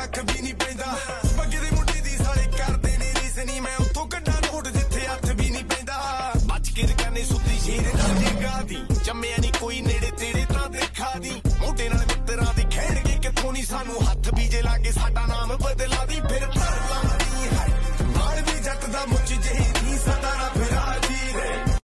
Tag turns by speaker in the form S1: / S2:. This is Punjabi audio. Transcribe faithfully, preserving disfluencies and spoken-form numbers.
S1: ਕੱਖ ਵੀ ਨਹੀਂ ਪੈਂਦਾ ਬੱਗੇ ਦੇ ਮੁੰਡੇ ਦੀ ਸਾਲੇ ਕਰਦੇ ਨੇ ਰੀਸ ਨਹੀਂ ਮੈਂ ਉੱਥੋਂ ਕੱਢਾਂ ਨੋਟ ਜਿੱਥੇ ਹੱਥ ਵੀ ਨਹੀਂ ਪੈਂਦਾ ਬਚ ਕੇ ਰਕਾਨੇ ਸੁੱਤੀ ਸ਼ੇਰ ਨਾਲ ਜੇਗਾ ਦੀ ਜੰਮਿਆ ਨਹੀਂ ਕੋਈ ਨੇੜੇ ਤੇੜੇ ਤਾਂ ਦੇਖਾ ਦੀ ਮੋਢੇ ਨਾਲ ਮਿੱਤਰਾਂ ਦੀ ਖੇਡ ਕੇ ਕਿੱਥੋਂ ਨਹੀਂ ਸਾਨੂੰ ਹੱਥ ਵੀ ਜੇ ਲਾਗੇ ਸਾਡਾ ਨਾਮ ਬਦਲਾ ਦੀ ਫਿਰ